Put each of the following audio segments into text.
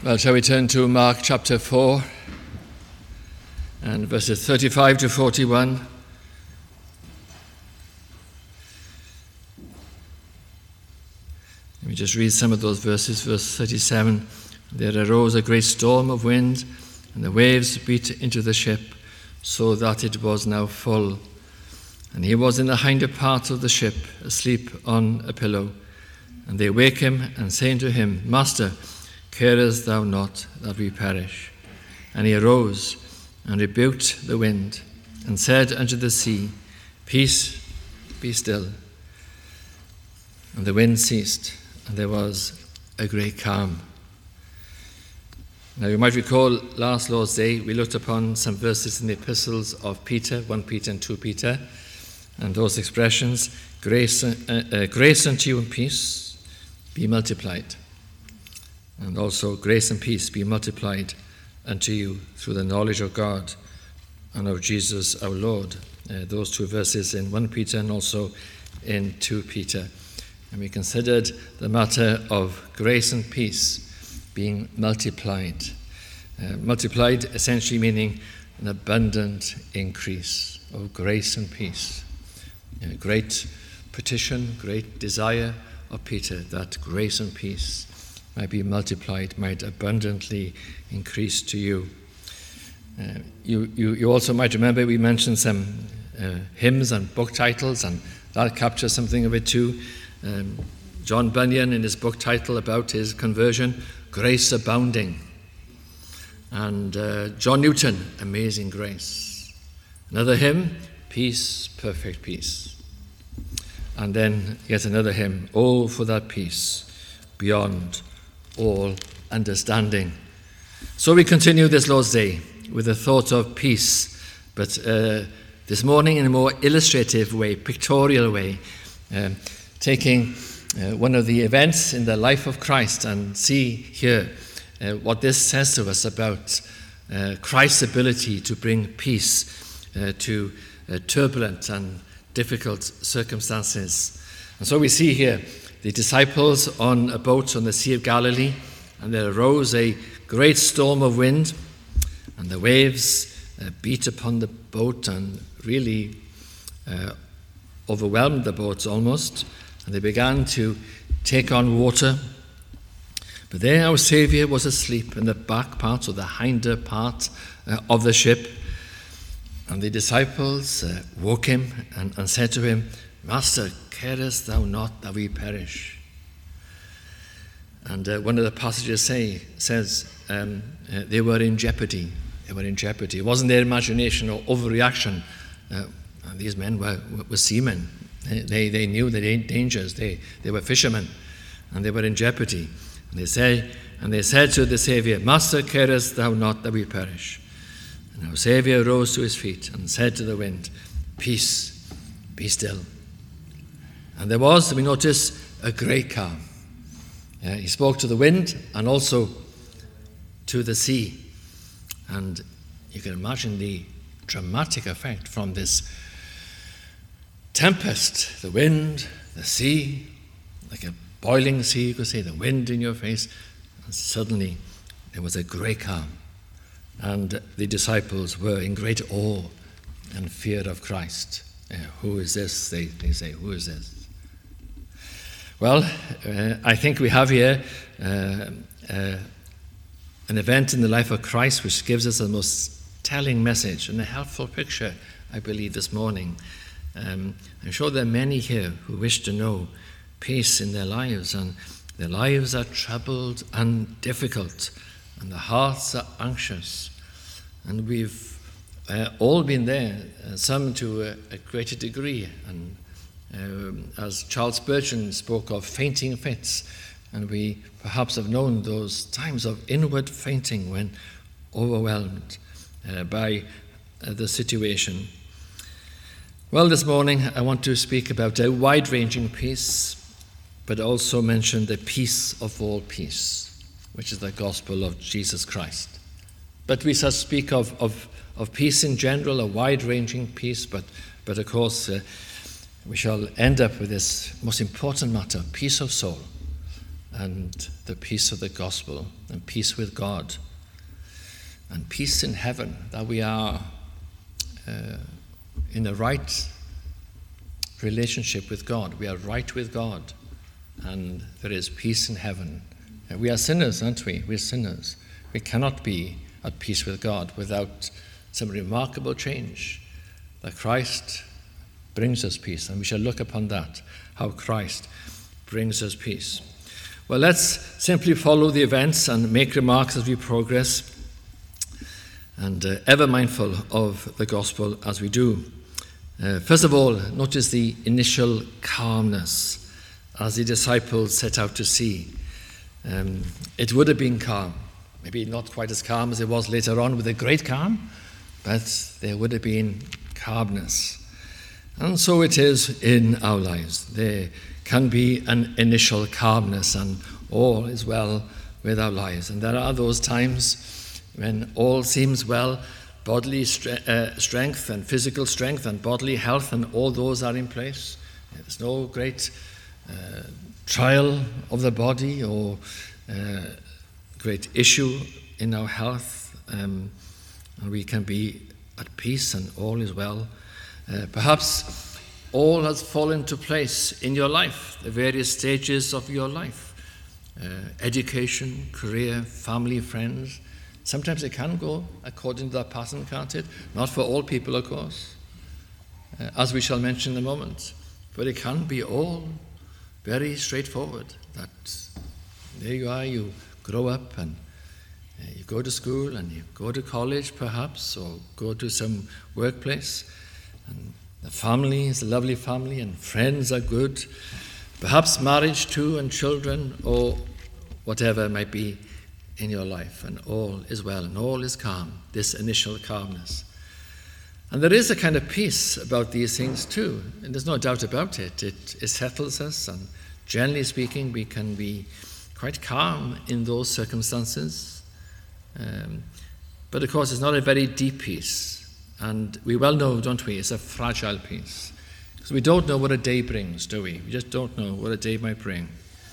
Well, shall we turn to Mark chapter 4 and verses 35 to 41. Let me just read some of those verses. Verse 37, there arose a great storm of wind, and the waves beat into the ship, so that it was now full. And he was in the hinder part of the ship, asleep on a pillow. And they wake him, and say unto him, Master, carest thou not that we perish? And he arose, and rebuked the wind, and said unto the sea, Peace, be still. And the wind ceased, and there was a great calm. Now you might recall last Lord's Day we looked upon some verses in the epistles of Peter, 1 Peter and 2 Peter, and those expressions, grace unto you and peace be multiplied. And also grace and peace be multiplied unto you through the knowledge of God and of Jesus our Lord. Those two verses in 1 Peter and also in 2 Peter. And we considered the matter of grace and peace being multiplied. Multiplied essentially meaning an abundant increase of grace and peace. Great petition, great desire of Peter that grace and peace might be multiplied, might abundantly increase to you. You also might remember we mentioned some hymns and book titles, and that captures something of it too. John Bunyan, in his book title about his conversion, Grace Abounding. And John Newton, Amazing Grace. Another hymn, Peace, Perfect Peace. And then yet another hymn, Oh, for that peace beyond all understanding. So we continue this Lord's Day with the thought of peace, but this morning in a more illustrative way, pictorial way, taking one of the events in the life of Christ and see here what this says to us about Christ's ability to bring peace to turbulent and difficult circumstances. And so we see here the disciples on a boat on the Sea of Galilee, and there arose a great storm of wind, and the waves beat upon the boat and really overwhelmed the boats almost, and they began to take on water. But there our Saviour was asleep in the back part or the hinder part of the ship, and the disciples woke him and said to him, Master, carest thou not that we perish? And one of the passages says they were in jeopardy. They were in jeopardy. It wasn't their imagination or overreaction. These men were seamen. They knew the dangers. They were fishermen, and they were in jeopardy. And they said to the Saviour, Master, carest thou not that we perish? And our Saviour rose to his feet and said to the wind, Peace, be still. And there was, we notice, a great calm. He spoke to the wind and also to the sea. And you can imagine the dramatic effect from this tempest, the wind, the sea, like a boiling sea, you could say, the wind in your face. And suddenly there was a great calm. And the disciples were in great awe and fear of Christ. Who is this? They say, who is this? Well, I think we have here an event in the life of Christ which gives us the most telling message and a helpful picture, I believe, this morning. I'm sure there are many here who wish to know peace in their lives, and their lives are troubled and difficult, and the hearts are anxious. And we've all been there, some to a greater degree, and as Charles Spurgeon spoke of fainting fits, and we perhaps have known those times of inward fainting when overwhelmed by the situation. Well, this morning I want to speak about a wide-ranging peace, but also mention the peace of all peace, which is the gospel of Jesus Christ. But we shall speak of peace in general, a wide-ranging peace, but of course we shall end up with this most important matter, peace of soul, and the peace of the gospel, and peace with God, and peace in heaven, that we are in the right relationship with God. We are right with God, and there is peace in heaven. We are sinners, aren't we? We're sinners. We cannot be at peace with God without some remarkable change. That Christ brings us peace, and we shall look upon that, how Christ brings us peace. Well, let's simply follow the events and make remarks as we progress, and ever mindful of the gospel as we do. First of all, notice the initial calmness as the disciples set out to sea. It would have been calm, maybe not quite as calm as it was later on with a great calm, but there would have been calmness. And so it is in our lives. There can be an initial calmness, and all is well with our lives. And there are those times when all seems well, bodily strength and physical strength and bodily health, and all those are in place. There's no great trial of the body or great issue in our health, and we can be at peace and all is well. Perhaps all has fallen into place in your life, the various stages of your life, education, career, family, friends. Sometimes it can go according to that pattern, can't it? Not for all people, of course, as we shall mention in a moment. But it can be all very straightforward, that there you are, you grow up and you go to school and you go to college perhaps, or go to some workplace, and the family is a lovely family and friends are good, perhaps marriage too and children or whatever might be in your life, and all is well and all is calm, this initial calmness. And there is a kind of peace about these things too, and there's no doubt about it. It settles us, and generally speaking we can be quite calm in those circumstances. But of course it's not a very deep peace, and we well know, don't we, it's a fragile peace, because we don't know what a day brings, do we? We just don't know what a day might bring.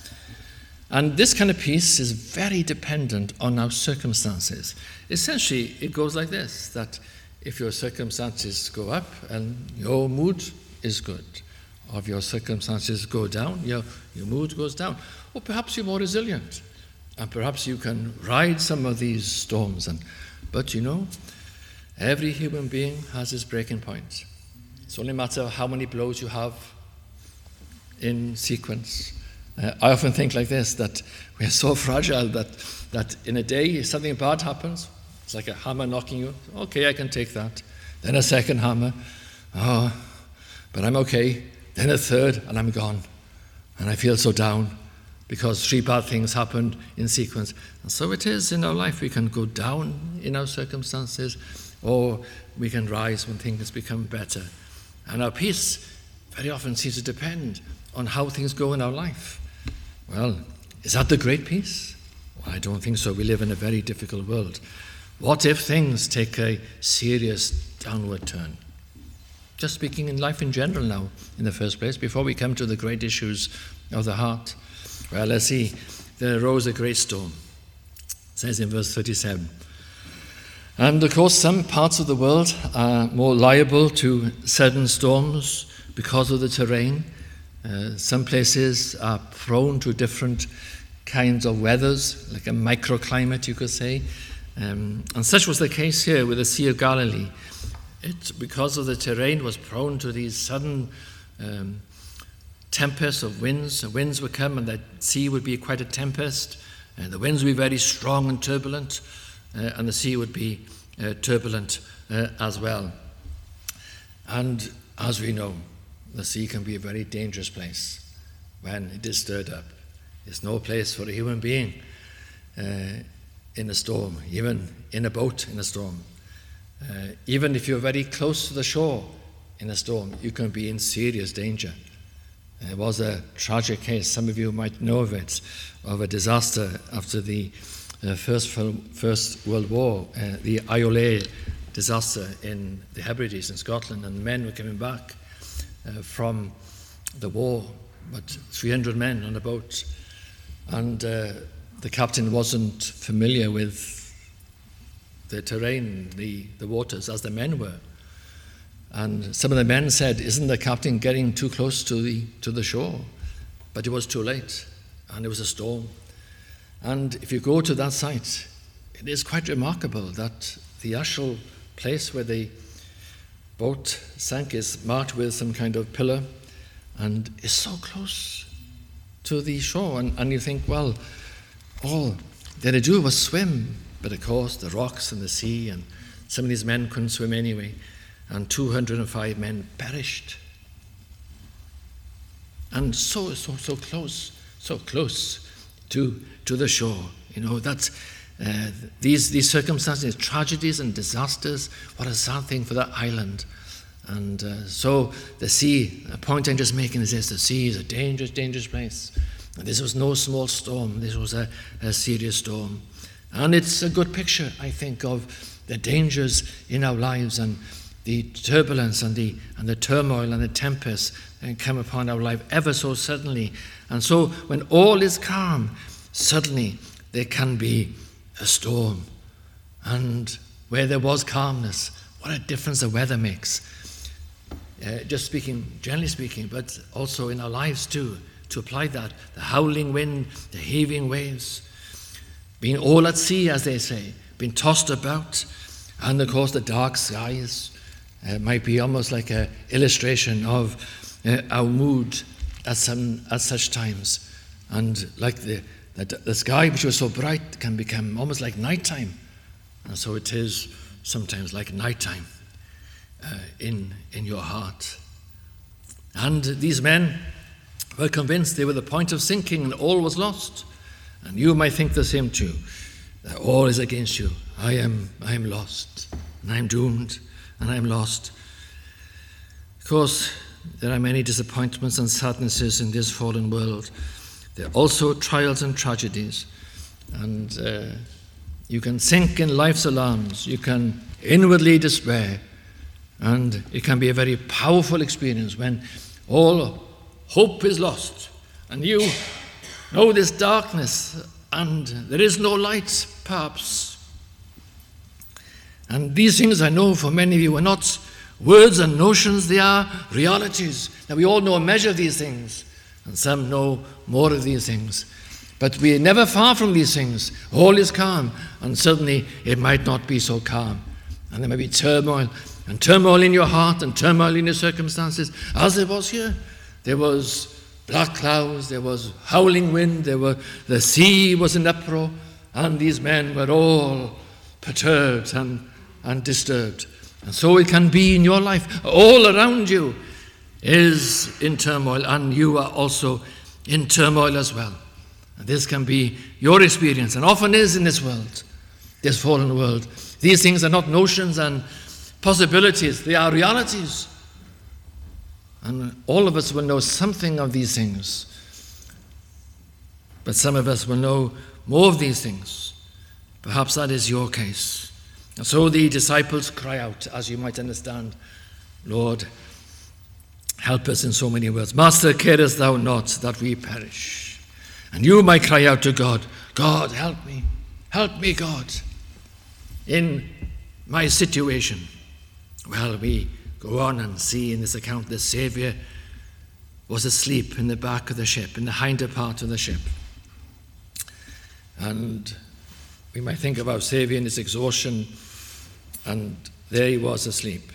And this kind of peace is very dependent on our circumstances. Essentially, it goes like this, that if your circumstances go up and your mood is good, or if your circumstances go down, your mood goes down. Or perhaps you're more resilient, and perhaps you can ride some of these storms. But you know, every human being has his breaking point. It's only a matter of how many blows you have in sequence. I often think like this, that we are so fragile that in a day something bad happens. It's like a hammer knocking you. Okay, I can take that. Then a second hammer. Oh, but I'm okay. Then a third, and I'm gone. And I feel so down because 3 bad things happened in sequence. And so it is in our life. We can go down in our circumstances, or we can rise when things become better. And our peace very often seems to depend on how things go in our life. Well, is that the great peace? Well, I don't think so. We live in a very difficult world. What if things take a serious downward turn? Just speaking in life in general now, in the first place, before we come to the great issues of the heart. Well, let's see. There arose a great storm. It says in verse 37. And of course, some parts of the world are more liable to sudden storms because of the terrain. Some places are prone to different kinds of weathers, like a microclimate, you could say. And such was the case here with the Sea of Galilee. It, because of the terrain, was prone to these sudden tempests of winds. The winds would come and the sea would be quite a tempest. And the winds would be very strong and turbulent, and the sea would be turbulent as well. And as we know, the sea can be a very dangerous place when it is stirred up. There's no place for a human being in a storm, even in a boat in a storm. Even if you're very close to the shore in a storm, you can be in serious danger. There was a tragic case, some of you might know of it, of a disaster after the First World War, the Iole disaster in the Hebrides in Scotland, and men were coming back from the war, but 300 men on a boat, and the captain wasn't familiar with the terrain, the waters, as the men were. And some of the men said, "Isn't the captain getting too close to the shore?" But it was too late, and it was a storm. And if you go to that site, it is quite remarkable that the actual place where the boat sank is marked with some kind of pillar and is so close to the shore. And you think, well, all they had to do was swim. But of course, the rocks and the sea, and some of these men couldn't swim anyway, and 205 men perished. And so close to the shore. You know, that's these circumstances, tragedies and disasters. What a sad thing for that island. And so the sea, a point I'm just making is this: the sea is a dangerous, dangerous place. And this was no small storm. This was a serious storm. And it's a good picture, I think, of the dangers in our lives and the turbulence and the turmoil and the tempest that come upon our life ever so suddenly. And so when all is calm, suddenly there can be a storm. And where there was calmness, what a difference the weather makes. Just speaking, generally speaking, but also in our lives too, to apply that. The howling wind, the heaving waves, being all at sea, as they say, being tossed about, and of course the dark skies might be almost like an illustration of our mood at such times. And like the sky, which was so bright, can become almost like nighttime. And so it is sometimes like nighttime in your heart. And these men were convinced they were the point of sinking and all was lost. And you might think the same too, that all is against you. I am lost, and I am doomed, and I am lost. Of course, there are many disappointments and sadnesses in this fallen world. There are also trials and tragedies. And you can sink in life's alarms. You can inwardly despair. And it can be a very powerful experience when all hope is lost. And you know this darkness, and there is no light, perhaps. And these things, I know for many of you, are not words and notions, they are realities. Now, we all know a measure of these things, and some know more of these things. But we are never far from these things. All is calm, and suddenly it might not be so calm. And there may be turmoil, and turmoil in your heart, and turmoil in your circumstances, as there was here. There was black clouds, there was howling wind, the sea was in uproar, and these men were all perturbed and disturbed. And so it can be in your life. All around you is in turmoil, and you are also in turmoil as well. And this can be your experience, and often is in this world, this fallen world. These things are not notions and possibilities, they are realities. And all of us will know something of these things. But some of us will know more of these things. Perhaps that is your case. And so the disciples cry out, as you might understand, Lord, help us in so many words. Master, carest thou not that we perish? And you might cry out to God, God, help me, God, in my situation. Well, we go on and see in this account the Saviour was asleep in the back of the ship, in the hinder part of the ship. And we might think of our Saviour in his exhaustion, and there he was asleep.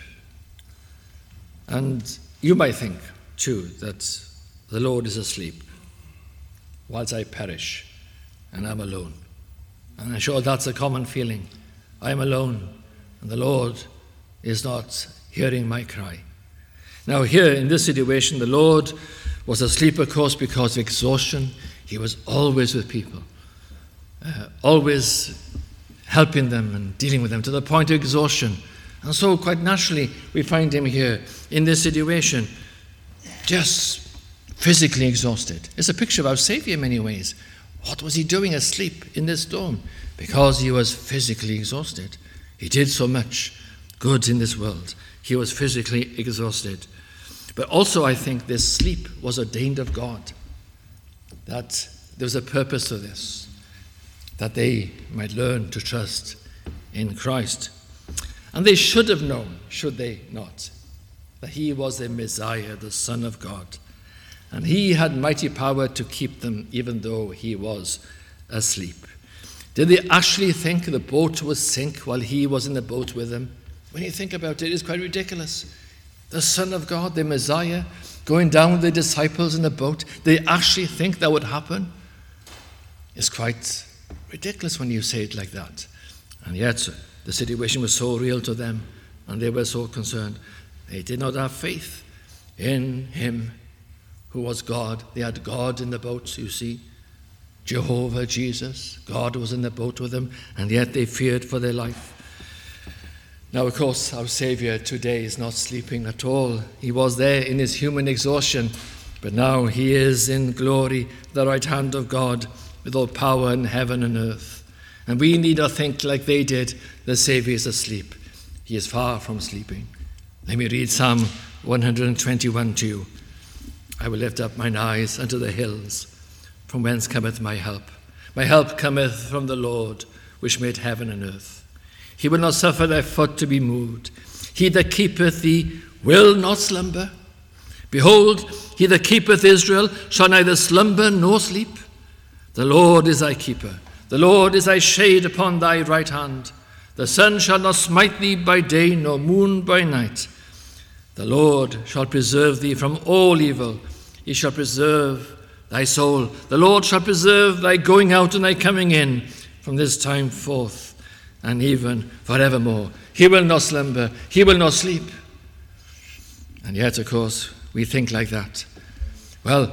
And you might think, too, that the Lord is asleep whilst I perish and I'm alone. And I'm sure that's a common feeling. I'm alone, and the Lord is not hearing my cry. Now here in this situation, the Lord was asleep, of course, because of exhaustion. He was always with people, always helping them and dealing with them to the point of exhaustion. And so quite naturally, we find him here in this situation, just physically exhausted. It's a picture of our Saviour in many ways. What was he doing asleep in this storm? Because he was physically exhausted. He did so much good in this world. He was physically exhausted. But also I think this sleep was ordained of God, that there was a purpose to this. that they might learn to trust in Christ. And they should have known, should they not, that he was the Messiah, the Son of God. And he had mighty power to keep them even though he was asleep. Did they actually think the boat would sink while he was in the boat with them? When you think about it, it's quite ridiculous. The Son of God, the Messiah, going down with the disciples in the boat. They actually think that would happen? It's quite ridiculous when you say it like that. And yet, the situation was so real to them, and they were so concerned. They did not have faith in him who was God. They had God in the boat, you see. Jehovah, Jesus, God was in the boat with them, and yet they feared for their life. Now, of course, our Savior today is not sleeping at all. He was there in his human exhaustion, but now he is in glory, the right hand of God, with all power in heaven and earth. And we need not think like they did, the Savior is asleep. He is far from sleeping. Let me read Psalm 121 to you. I will lift up mine eyes unto the hills, from whence cometh my help. My help cometh from the Lord, which made heaven and earth. He will not suffer thy foot to be moved. He that keepeth thee will not slumber. Behold, he that keepeth Israel shall neither slumber nor sleep. The Lord is thy keeper. The Lord is thy shade upon thy right hand. The sun shall not smite thee by day, nor moon by night. The Lord shall preserve thee from all evil. He shall preserve thy soul. The Lord shall preserve thy going out and thy coming in from this time forth and even forevermore. He will not slumber. He will not sleep. And yet, of course, we think like that. Well,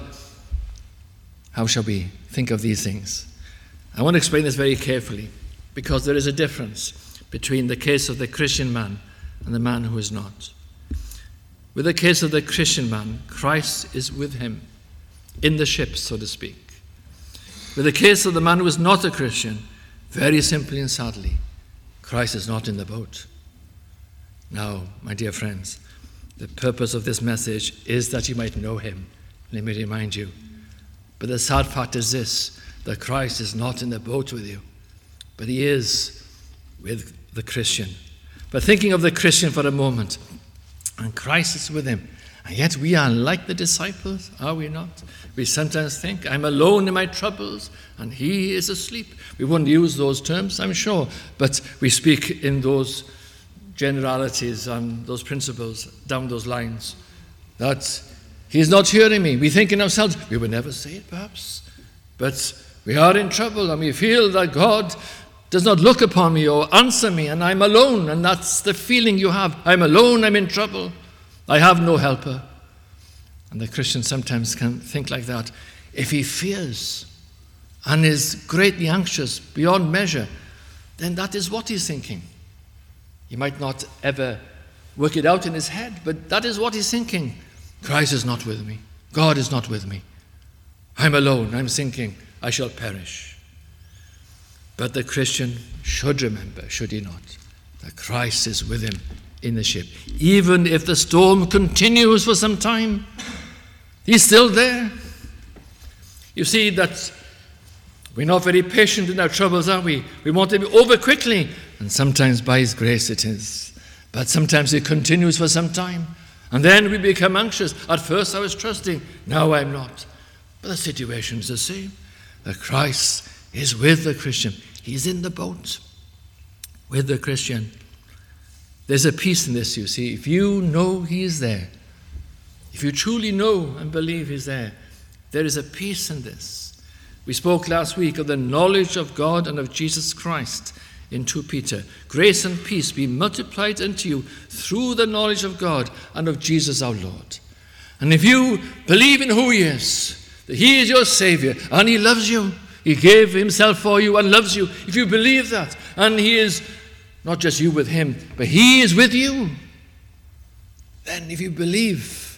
how shall we think of these things? I want to explain this very carefully, because there is a difference between the case of the Christian man and the man who is not. With the case of the Christian man, Christ is with him in the ship, so to speak. With the case of the man who is not a Christian, very simply and sadly, Christ is not in the boat. Now, my dear friends, the purpose of this message is that you might know him. Let me remind you. But the sad fact is this, that Christ is not in the boat with you, but he is with the Christian. But thinking of the Christian for a moment, and Christ is with him, and yet we are like the disciples, are we not? We sometimes think, I'm alone in my troubles, and he is asleep. We wouldn't use those terms, I'm sure, but we speak in those generalities and those principles down those lines, that he's not hearing me. We think in ourselves, we would never say it perhaps, but we are in trouble and we feel that God does not look upon me or answer me, and I'm alone, and that's the feeling you have. I'm alone, I'm in trouble, I have no helper. And the Christian sometimes can think like that. If he fears and is greatly anxious beyond measure, then that is what he's thinking. He might not ever work it out in his head, but that is what he's thinking. Christ is not with me. God is not with me. I'm alone, I'm sinking, I shall perish. But the Christian should remember, should he not, that Christ is with him in the ship. Even if the storm continues for some time, he's still there. You see that we're not very patient in our troubles, are we? We want it over quickly, and sometimes by his grace it is. But sometimes it continues for some time, and then we become anxious. At first I was trusting, now I'm not. But the situation is the same. That Christ is with the Christian. He's in the boat with the Christian. There's a peace in this, you see. If you know he is there, if you truly know and believe he's there is a peace in this. We spoke last week of the knowledge of God and of Jesus Christ in 2 Peter. Grace and peace be multiplied unto you through the knowledge of God and of Jesus our Lord. And if you believe in who he is, that he is your Savior and he loves you, he gave himself for you and loves you, if you believe that, and he is not just you with him, but he is with you, then if you believe,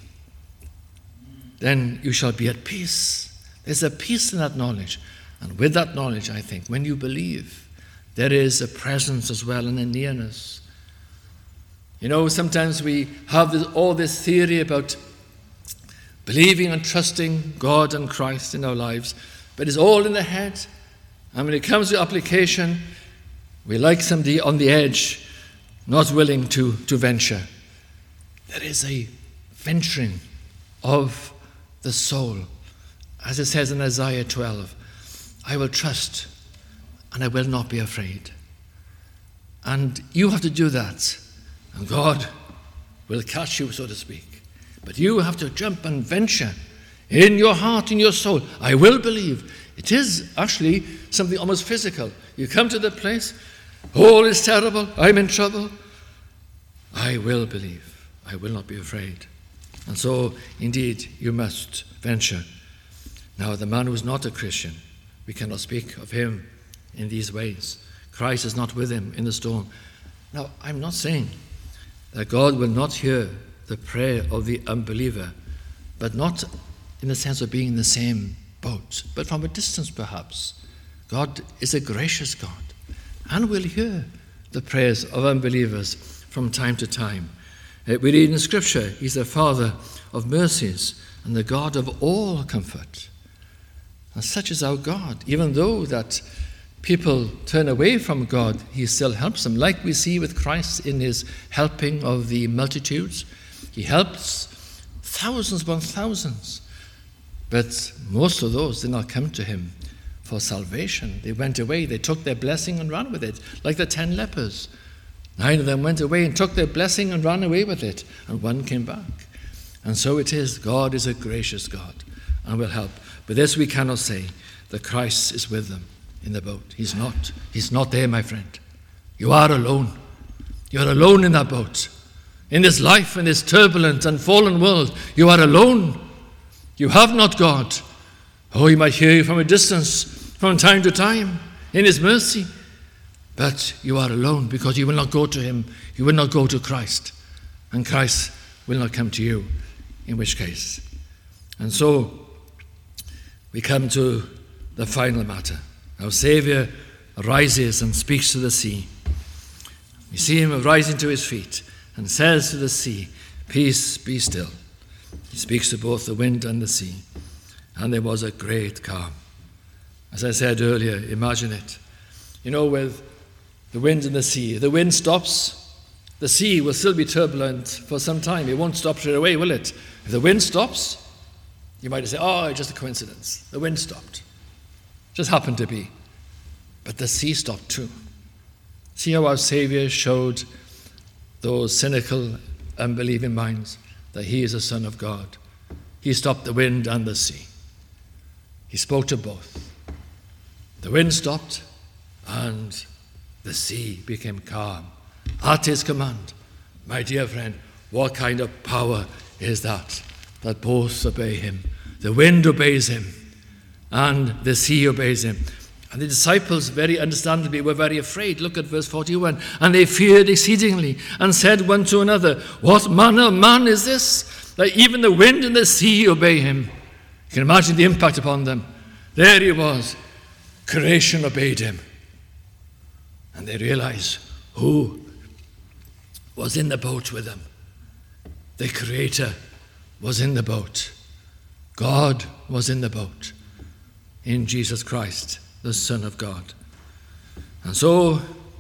then you shall be at peace. There's a peace in that knowledge. And with that knowledge, I think, when you believe, there is a presence as well and a nearness. You know, sometimes we have all this theory about believing and trusting God and Christ in our lives, but it's all in the head. And when it comes to application, we like somebody on the edge, not willing to venture. There is a venturing of the soul. As it says in Isaiah 12, I will trust and I will not be afraid. And you have to do that. And God will catch you, so to speak. But you have to jump and venture in your heart, in your soul. I will believe. It is actually something almost physical. You come to the place, all is terrible, I'm in trouble. I will believe. I will not be afraid. And so, indeed, you must venture. Now, the man who is not a Christian, we cannot speak of him in these ways. Christ is not with him in the storm. Now, I'm not saying that God will not hear the prayer of the unbeliever, but not in the sense of being in the same boat, but from a distance perhaps. God is a gracious God and will hear the prayers of unbelievers from time to time. We read in Scripture, he's the Father of mercies and the God of all comfort. And such is our God. Even though that people turn away from God, he still helps them, like we see with Christ in his helping of the multitudes. He helps thousands upon thousands. But most of those did not come to him for salvation. They went away, they took their blessing and ran with it, like the 10 lepers. 9 of them went away and took their blessing and ran away with it, and 1 came back. And so it is. God is a gracious God and will help. But this we cannot say, that Christ is with them in the boat. He's not. He's not there, my friend. You are alone. You're alone in that boat. In this life, in this turbulent and fallen world, you are alone. You have not God. Oh, he might hear you from a distance, from time to time, in his mercy. But you are alone because you will not go to him. You will not go to Christ. And Christ will not come to you, in which case. And so, we come to the final matter. Our Saviour rises and speaks to the sea. We see him rising to his feet and says to the sea, peace, be still. He speaks to both the wind and the sea. And there was a great calm. As I said earlier, imagine it. You know, with the wind and the sea, if the wind stops, the sea will still be turbulent for some time. It won't stop straight away, will it? If the wind stops, you might say, oh, it's just a coincidence. The wind stopped. Just happened to be. But the sea stopped too. See how our Saviour showed those cynical, unbelieving minds that he is the Son of God. He stopped the wind and the sea. He spoke to both. The wind stopped and the sea became calm at his command. My dear friend, what kind of power is that both obey him? The wind obeys him and the sea obeys him. And the disciples, very understandably, were very afraid. Look at verse 41. And they feared exceedingly and said one to another, what manner of man is this, that even the wind and the sea obey him? You can imagine the impact upon them. There he was. Creation obeyed him. And they realized who was in the boat with them. The Creator was in the boat. God was in the boat. In Jesus Christ, the Son of God. And so,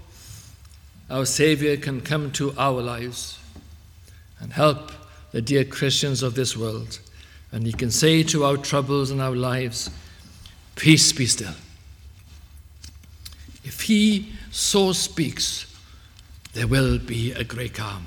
our Saviour can come to our lives and help the dear Christians of this world. And he can say to our troubles and our lives, peace be still. If he so speaks, there will be a great calm.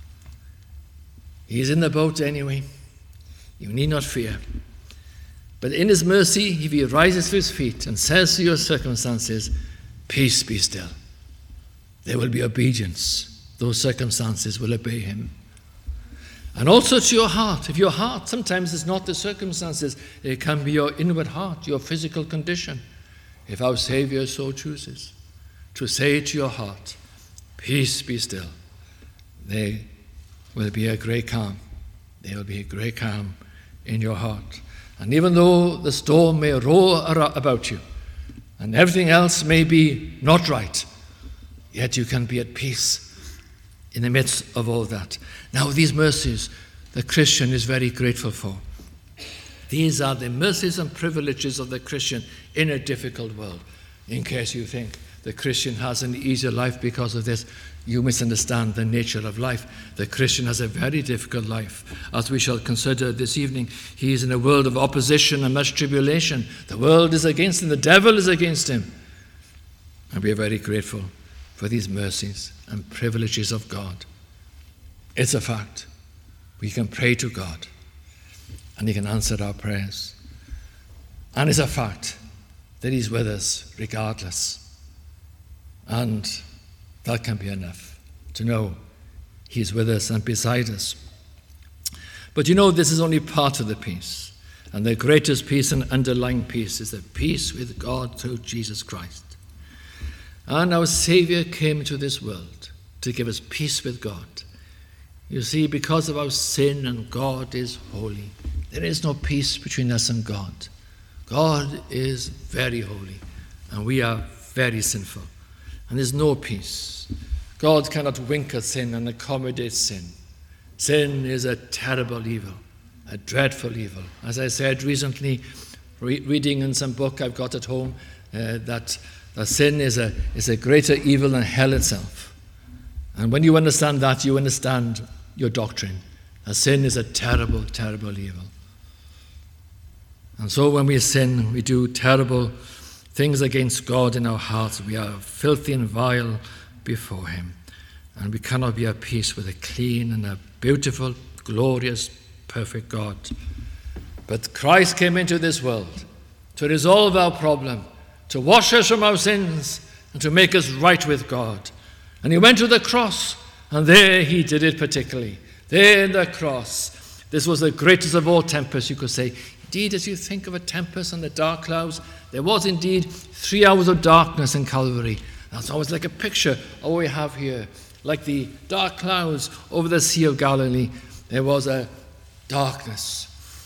He is in the boat anyway. You need not fear. But in his mercy, if he rises to his feet and says to your circumstances, peace be still, there will be obedience. Those circumstances will obey him. And also to your heart. If your heart, sometimes it's not the circumstances, it can be your inward heart, your physical condition. If our Saviour so chooses to say to your heart, peace be still, there will be a great calm. There will be a great calm in your heart. And even though the storm may roar about you and everything else may be not right, yet you can be at peace in the midst of all that. Now, these mercies the Christian is very grateful for. These are the mercies and privileges of the Christian in a difficult world. In case you think the Christian has an easier life because of this, you misunderstand the nature of life. The Christian has a very difficult life. As we shall consider this evening, he is in a world of opposition and much tribulation. The world is against him. The devil is against him. And we are very grateful for these mercies and privileges of God. It's a fact. We can pray to God and he can answer our prayers. And it's a fact that he's with us regardless. And that can be enough to know he's with us and beside us. But this is only part of the peace. And the greatest peace and underlying peace is the peace with God through Jesus Christ. And our Savior came into this world to give us peace with God. You see, because of our sin and God is holy, there is no peace between us and God. God is very holy and we are very sinful. And there's no peace. God cannot wink at sin and accommodate sin. Sin is a terrible evil, a dreadful evil. As I said recently, reading in some book I've got at home, that sin is a greater evil than hell itself. And when you understand that, you understand your doctrine. That sin is a terrible, terrible evil. And so when we sin, we do terrible things against God in our hearts. We are filthy and vile before him. And we cannot be at peace with a clean and a beautiful, glorious, perfect God. But Christ came into this world to resolve our problem, to wash us from our sins, and to make us right with God. And he went to the cross, and there he did it particularly. There in the cross. This was the greatest of all tempests, you could say. Indeed, as you think of a tempest and the dark clouds, there was indeed 3 hours of darkness in Calvary. That's always like a picture of what we have here. Like the dark clouds over the Sea of Galilee, there was a darkness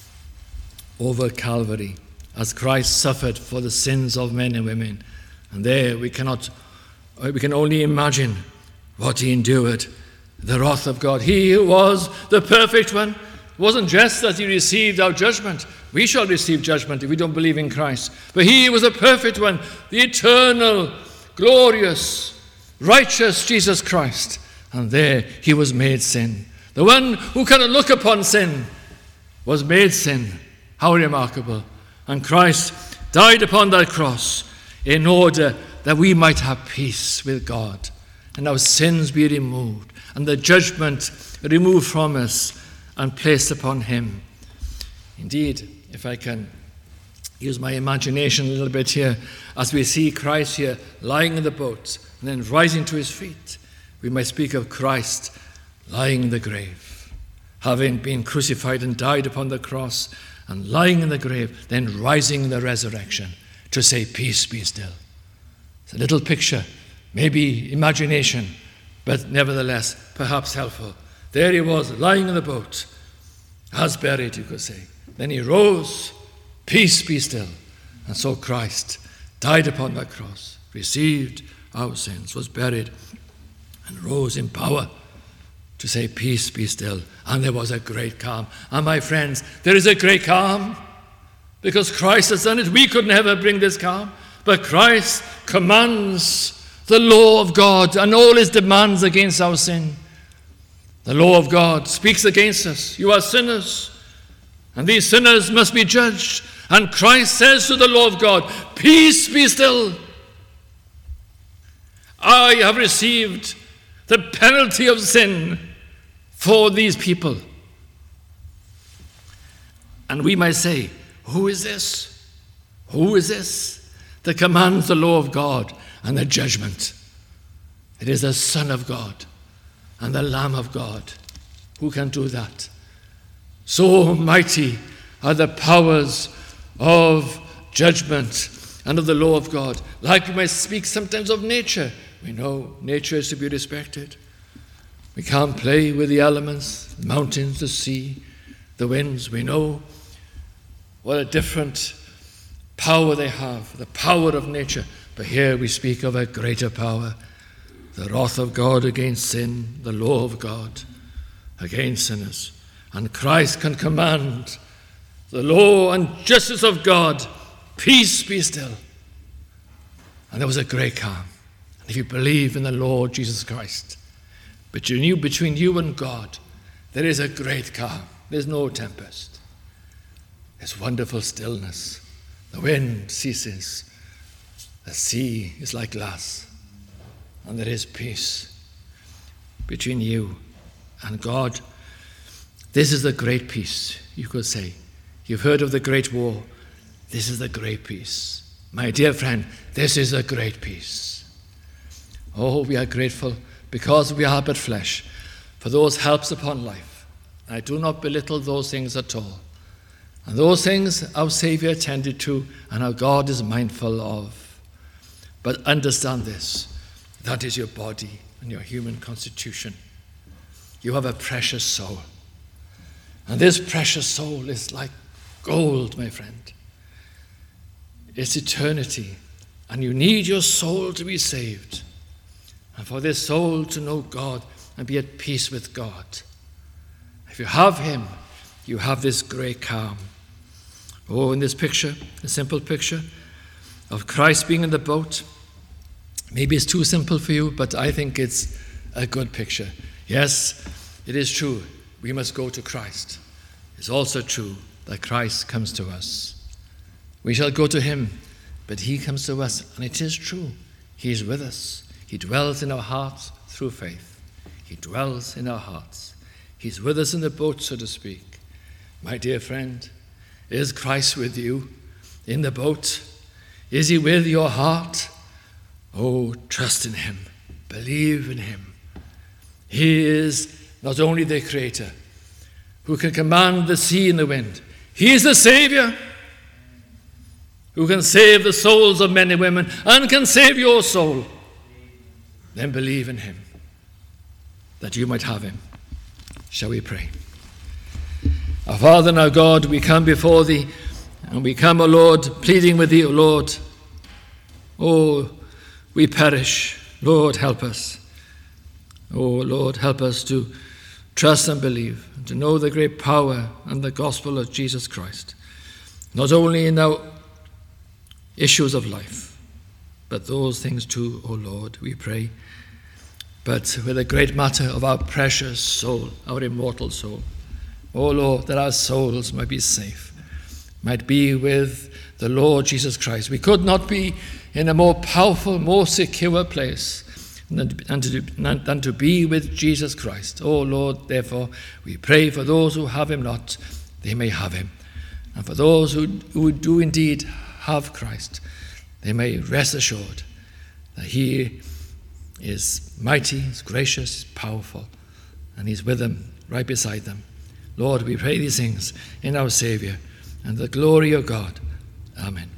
over Calvary as Christ suffered for the sins of men and women. And there we can only imagine what he endured, the wrath of God. He who was the perfect one, it wasn't just that he received our judgment. We shall receive judgment if we don't believe in Christ. But he was the perfect one, the eternal, glorious, righteous Jesus Christ. And there he was made sin. The one who cannot look upon sin was made sin. How remarkable. And Christ died upon that cross in order that we might have peace with God and our sins be removed and the judgment removed from us and placed upon him. Indeed, if I can use my imagination a little bit here, as we see Christ here lying in the boat and then rising to his feet, we might speak of Christ lying in the grave, having been crucified and died upon the cross, and lying in the grave, then rising in the resurrection to say, peace be still. It's a little picture, maybe imagination, but nevertheless perhaps helpful. There he was, lying in the boat, as buried, you could say. Then he rose, peace be still. And so Christ died upon that cross, received our sins, was buried, and rose in power to say, peace be still. And there was a great calm. And my friends, there is a great calm because Christ has done it. We could never bring this calm, but Christ commands the law of God and all his demands against our sin. The law of God speaks against us. You are sinners, and these sinners must be judged. And Christ says to the law of God, peace be still. I have received the penalty of sin for these people. And we might say, who is this? Who is this that commands the law of God and the judgment? It is the Son of God and the Lamb of God. Who can do that? So mighty are the powers of judgment and of the law of God. Like we might speak sometimes of nature. We know nature is to be respected. We can't play with the elements, the mountains, the sea, the winds. We know what a different power they have, the power of nature. But here we speak of a greater power, the wrath of God against sin, the law of God against sinners. And Christ can command the law and justice of God, peace be still. And there was a great calm. And if you believe in the Lord Jesus Christ, between you and God, there is a great calm. There's no tempest. There's wonderful stillness. The wind ceases. The sea is like glass. And there is peace between you and God. This is the great peace, you could say. You've heard of the great war. This is the great peace. My dear friend, this is a great peace. Oh, we are grateful because we are but flesh for those helps upon life. I do not belittle those things at all. And those things our Saviour attended to and our God is mindful of. But understand this, that is your body and your human constitution. You have a precious soul. And this precious soul is like gold, my friend. It's eternity. And you need your soul to be saved. And for this soul to know God and be at peace with God. If you have him, you have this great calm. Oh, in this picture, a simple picture of Christ being in the boat. Maybe it's too simple for you, but I think it's a good picture. Yes, it is true. We must go to Christ. It's also true that Christ comes to us. We shall go to him, but he comes to us. And it is true. He is with us. He dwells in our hearts through faith. He dwells in our hearts. He's with us in the boat, so to speak. My dear friend, is Christ with you in the boat? Is he with your heart? Oh, trust in him. Believe in him. He is not only the Creator who can command the sea and the wind. He is the Savior who can save the souls of men and women and can save your soul. Then believe in him that you might have him. Shall we pray? Our Father and our God, we come before thee, and we come, O Lord, pleading with thee, O Lord. Oh, we perish. Lord, help us. Oh, Lord, help us to trust and believe, and to know the great power and the gospel of Jesus Christ, not only in our issues of life, but those things too, O Lord, we pray, but with the great matter of our precious soul, our immortal soul. O Lord, that our souls might be safe, might be with the Lord Jesus Christ. We could not be in a more powerful, more secure place than to be with Jesus Christ. O Lord, therefore, we pray for those who have him not, they may have him. And for those who do indeed have Christ, they may rest assured that he is mighty, is gracious, is powerful, and he's with them, right beside them. Lord, we pray these things in our Saviour and the glory of God. Amen.